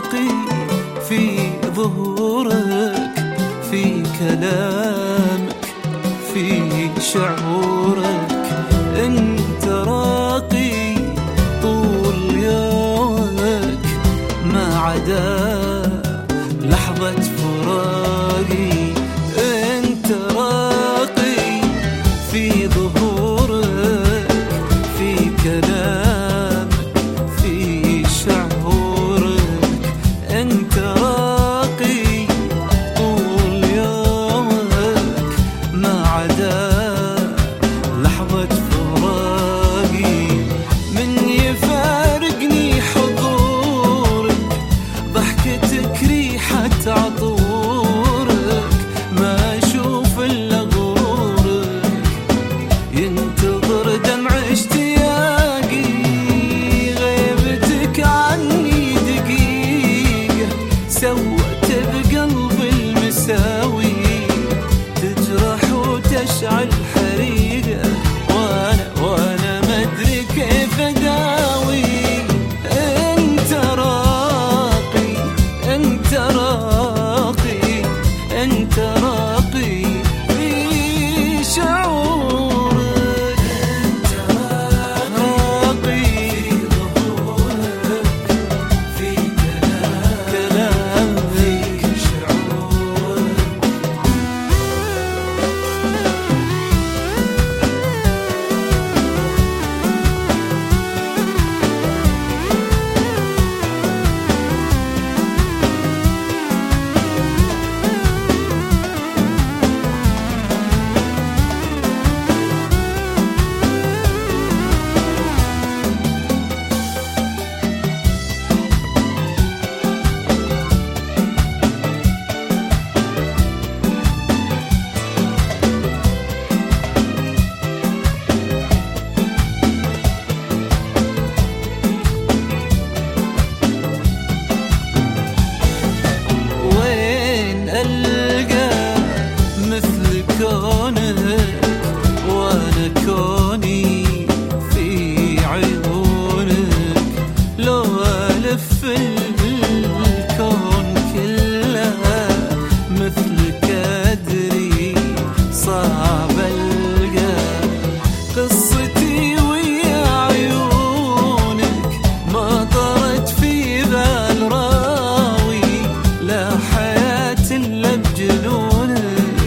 راقي في ظهورك، في كلامك، في شعورك. انت راقي طول يومك ما عدا لحظة فراقي. انت راقي في ظهورك، في كلامك، في شعورك. انت راقي طول يومك ما عدا لحظة فراقي. من يفارقني حضورك، ضحكتك ريحة عطورك، ما اشوف الا غرورك. ينتظر دمع اشتياقي، غيبتك عني دقيقة سوت بقلبي المساوي، تجرح وتشعل حريقة وانا مدري كيف اداوي. انت راقي، انت راقي، انت راقي في شعورك. انت راقي في ظهورك، في كلامك، في شعورك. كونك وانا كوني في عيونك، لو الف الكون كله مثلك ادري صعب القى. قصتي ويا عيونك ما طرت في بال راوي، لا حياة الا بجنونك.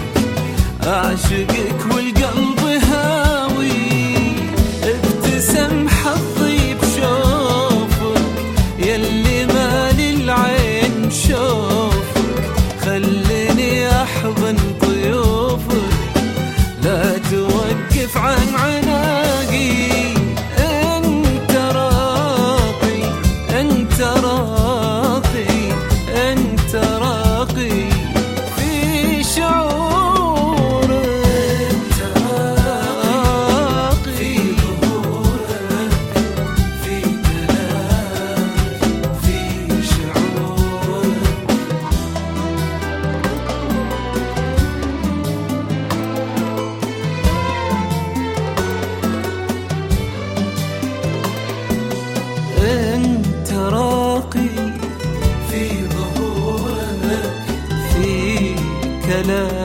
أعشقك والقلب هاوي، ابتسم حظي بشوفك، يلي مالي العين شوفك. خليني أحضن ضيوفك، لا توقف عن عناقي. انت راقي، انت راقي، انت راقي في شعور. انت راقي في ظهورك، في كلامك،